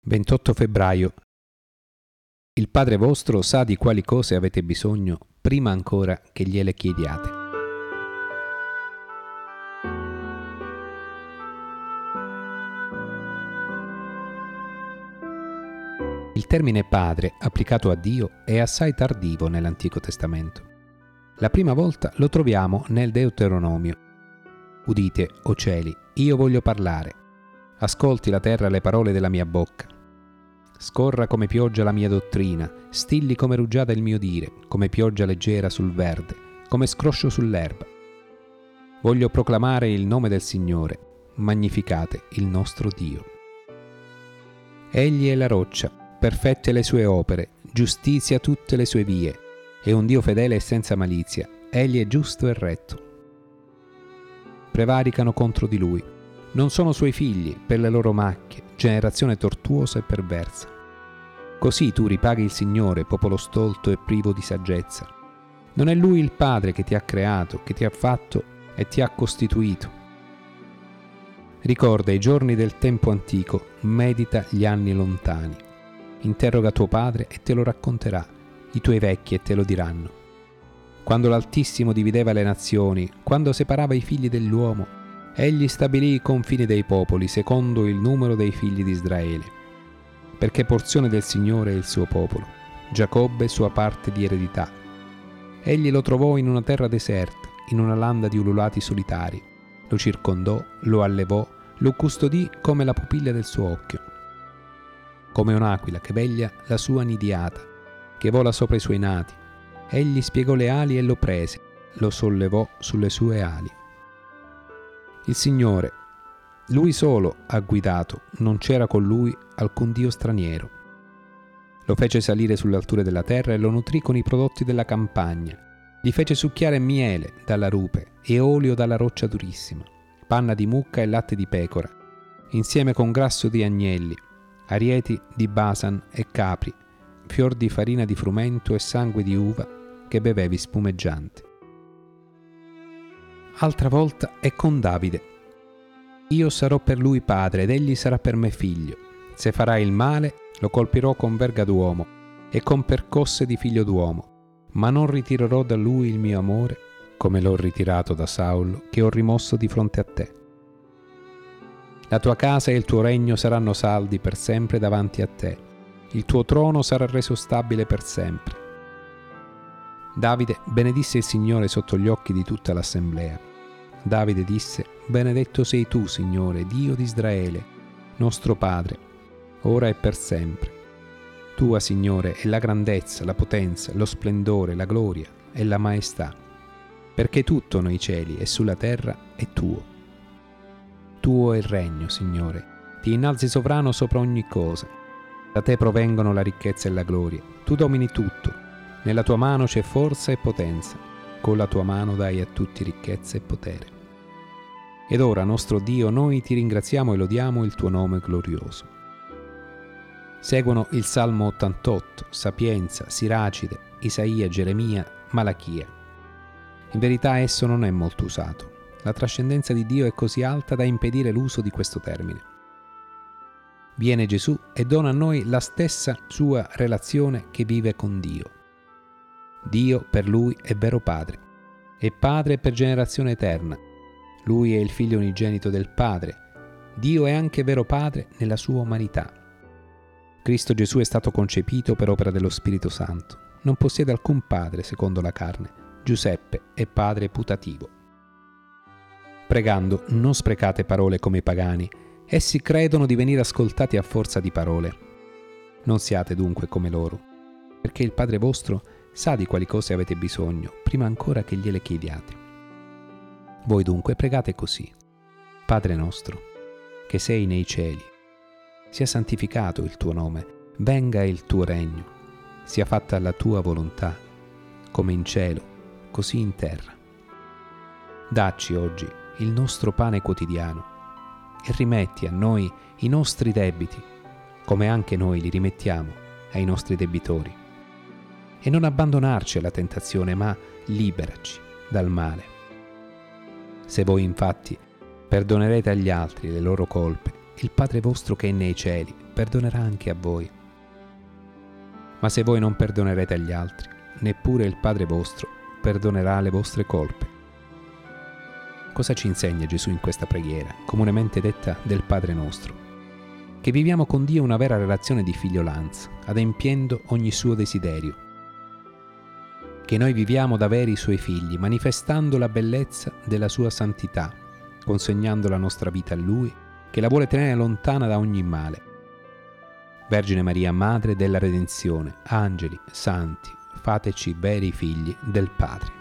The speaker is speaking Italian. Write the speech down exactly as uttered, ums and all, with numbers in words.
ventotto febbraio. Il Padre vostro sa di quali cose avete bisogno prima ancora che gliele chiediate. Il termine padre applicato a Dio è assai tardivo nell'Antico Testamento. La prima volta lo troviamo nel Deuteronomio. Udite, o cieli, io voglio parlare. Ascolti la terra le parole della mia bocca. Scorra come pioggia la mia dottrina, stilli come rugiada il mio dire, come pioggia leggera sul verde, come scroscio sull'erba. Voglio proclamare il nome del Signore, magnificate il nostro Dio. Egli è la roccia, perfette le sue opere, giustizia tutte le sue vie, è un Dio fedele e senza malizia, egli è giusto e retto. Prevaricano contro di lui, non sono suoi figli per le loro macchie, generazione tortuosa e perversa. Così tu ripaghi il Signore, popolo stolto e privo di saggezza. Non è Lui il Padre che ti ha creato, che ti ha fatto e ti ha costituito. Ricorda i giorni del tempo antico, medita gli anni lontani. Interroga tuo padre e te lo racconterà, i tuoi vecchi e te lo diranno. Quando l'Altissimo divideva le nazioni, quando separava i figli dell'uomo, egli stabilì i confini dei popoli secondo il numero dei figli di Israele, perché porzione del Signore è il suo popolo, Giacobbe sua parte di eredità. Egli lo trovò in una terra deserta, in una landa di ululati solitari, lo circondò, lo allevò, lo custodì come la pupilla del suo occhio. Come un'aquila che veglia la sua nidiata, che vola sopra i suoi nati, egli spiegò le ali e lo prese, lo sollevò sulle sue ali. Il Signore, Lui solo ha guidato, non c'era con Lui alcun Dio straniero. Lo fece salire sulle alture della terra e lo nutrì con i prodotti della campagna. Gli fece succhiare miele dalla rupe e olio dalla roccia durissima, panna di mucca e latte di pecora, insieme con grasso di agnelli, arieti di Basan e capri, fior di farina di frumento e sangue di uva che bevevi spumeggiante. Altra volta è con Davide. Io sarò per lui padre ed egli sarà per me figlio. Se farà il male, lo colpirò con verga d'uomo e con percosse di figlio d'uomo, ma non ritirerò da lui il mio amore, come l'ho ritirato da Saulo, che ho rimosso di fronte a te. La tua casa e il tuo regno saranno saldi per sempre davanti a te. Il tuo trono sarà reso stabile per sempre. Davide benedisse il Signore sotto gli occhi di tutta l'assemblea. Davide disse: benedetto sei tu, Signore, Dio di Israele, nostro Padre, ora e per sempre. Tua, Signore, è la grandezza, la potenza, lo splendore, la gloria e la maestà, perché tutto nei cieli e sulla terra è tuo. Tuo è il regno, Signore, ti innalzi sovrano sopra ogni cosa. Da te provengono la ricchezza e la gloria, tu domini tutto, nella tua mano c'è forza e potenza. Con la tua mano dai a tutti ricchezza e potere. Ed ora, nostro Dio, noi ti ringraziamo e lodiamo il tuo nome glorioso. Seguono il Salmo ottantotto, Sapienza, Siracide, Isaia, Geremia, Malachia. In verità esso non è molto usato. La trascendenza di Dio è così alta da impedire l'uso di questo termine. Viene Gesù e dona a noi la stessa sua relazione che vive con Dio. Dio per lui è vero Padre, è Padre per generazione eterna. Lui è il Figlio unigenito del Padre. Dio è anche vero Padre nella sua umanità. Cristo Gesù è stato concepito per opera dello Spirito Santo. Non possiede alcun padre secondo la carne. Giuseppe è padre putativo. Pregando, non sprecate parole come i pagani. Essi credono di venire ascoltati a forza di parole. Non siate dunque come loro, perché il Padre vostro sa di quali cose avete bisogno, prima ancora che gliele chiediate. Voi dunque pregate così: Padre nostro, che sei nei cieli, sia santificato il tuo nome, venga il tuo regno, sia fatta la tua volontà, come in cielo, così in terra. Dacci oggi il nostro pane quotidiano e rimetti a noi i nostri debiti, come anche noi li rimettiamo ai nostri debitori. E non abbandonarci alla tentazione, ma liberaci dal male. Se voi infatti perdonerete agli altri le loro colpe il Padre vostro che è nei cieli perdonerà anche a voi. Ma se voi non perdonerete agli altri, neppure il Padre vostro perdonerà le vostre colpe. Cosa ci insegna Gesù in questa preghiera, comunemente detta del Padre nostro? Che viviamo con Dio una vera relazione di figliolanza, adempiendo ogni suo desiderio. Che noi viviamo da veri Suoi figli, manifestando la bellezza della Sua santità, consegnando la nostra vita a Lui, che la vuole tenere lontana da ogni male. Vergine Maria, Madre della Redenzione, angeli, santi, fateci veri figli del Padre.